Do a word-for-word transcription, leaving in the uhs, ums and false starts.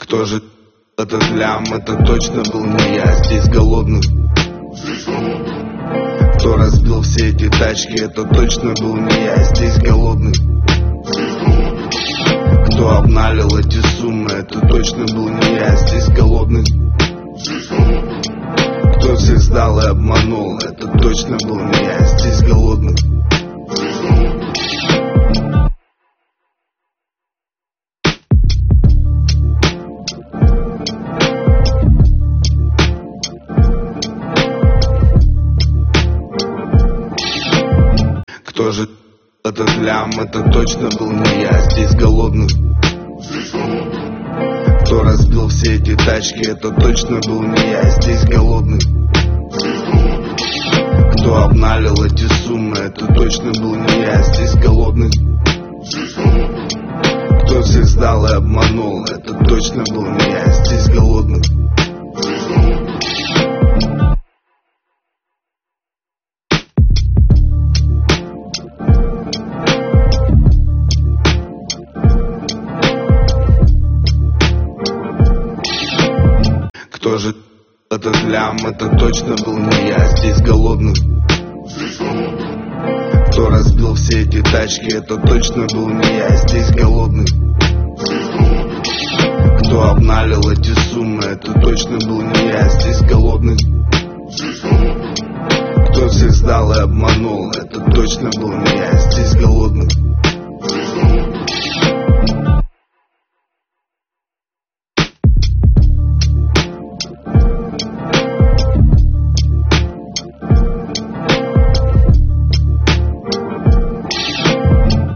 Кто же этот лям? Это точно был не я. Здесь голодный. Кто разбил все эти тачки? Это точно был не я. Здесь голодный. Кто обналил эти суммы? Это точно был не я. Здесь голодный. Кто всех сдал и обманул? Это точно был не я. Здесь голодный. Кто же этот лям? Это точно был не я. Здесь голодный. Кто разбил все эти тачки? Это точно был не я. Здесь голодный. Кто обналил эти суммы? Это точно был не я. Здесь голодный. Кто всех сдал и обманул? Это точно был не я. Здесь голодный. Кто же этот лям? Это точно был не я. Здесь голодный. Кто разбил все эти тачки? Это точно был не я. Здесь голодный.